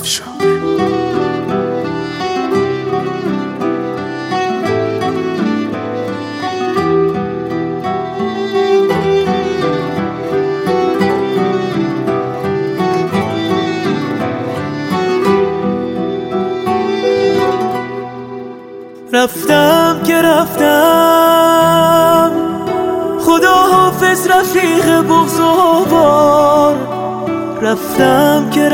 افشار. رفتم که رفتم، خدا حافظ رفیق بغض و بار. رفتم که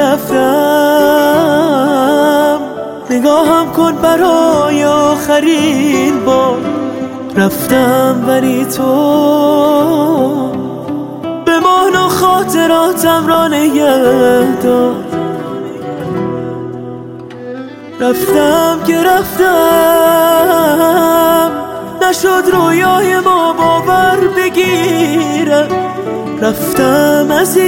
رفتم، نگاهم کن برای آخرین بار. رفتم ولی تو بمان و خاطراتم را نگه دار. رفتم که رفتم، نشد رویای ما باور بگیرم. رفتم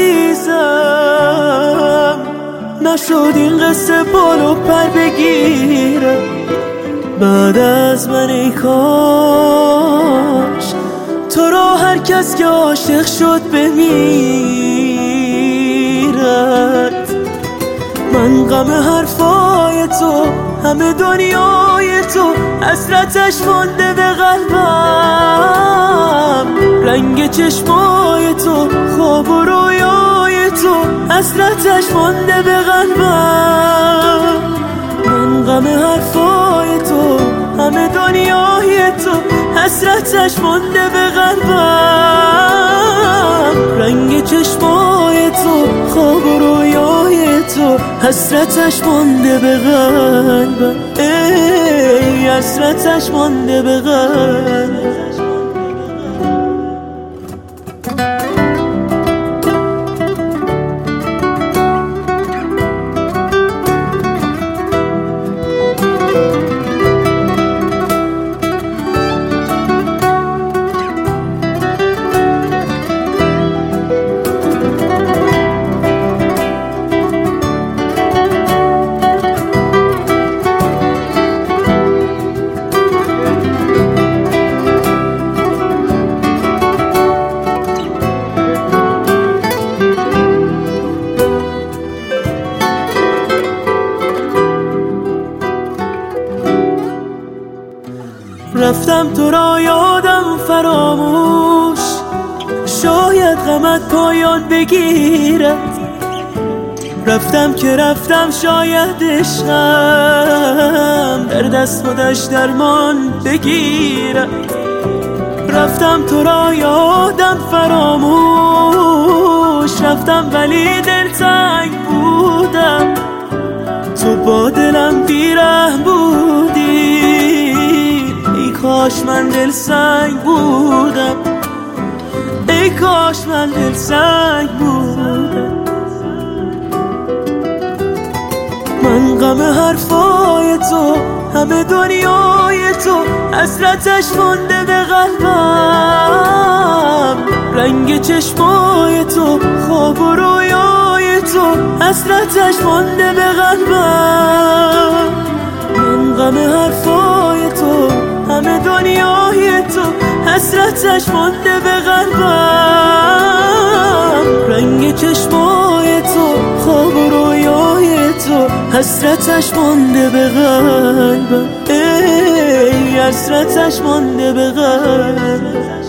عزیزم، نشد این قصه بال و پر بگیرم. بعد از من ای کاش تو را هر کس که عاشق شد بمیرد. من غم حرفای تو، همه دنیای تو، حسرتش مانده به قلبم. رنگ چشمای تو، خواب و رویای تو، حسرتش مانده به قلبم. من غم حرفای تو، همه دنیای تو، حسرتش مانده به قلبم. رنگ چشمای تو، خواب و رویای تو، حسرتش مانده به قلبم. ای حسرتش مانده به قلبم. رفتم تو را یادم فراموش، شاید غمت پایان بگیرد. رفتم که رفتم، شاید عشقم در دست خودش درمان بگیرد. رفتم تو را یادم فراموش، رفتم ولی دلتنگ بودم. تو با دلم بیرحم بودی، کاش من دل سنگ بودم. ای کاش من دل سنگ بودم. من غم حرفای تو، همه دنیای تو، حسرتش مانده به قلبم. رنگ چشمای تو، خواب و رویای تو، حسرتش مانده به قلبم. من غم حرفای تو، همه دنیای تو، حسرتش مانده به قلبم. رنگ چشمای تو، خواب و رویای تو، حسرتش مانده به قلبم. ای حسرتش مانده به قلبم.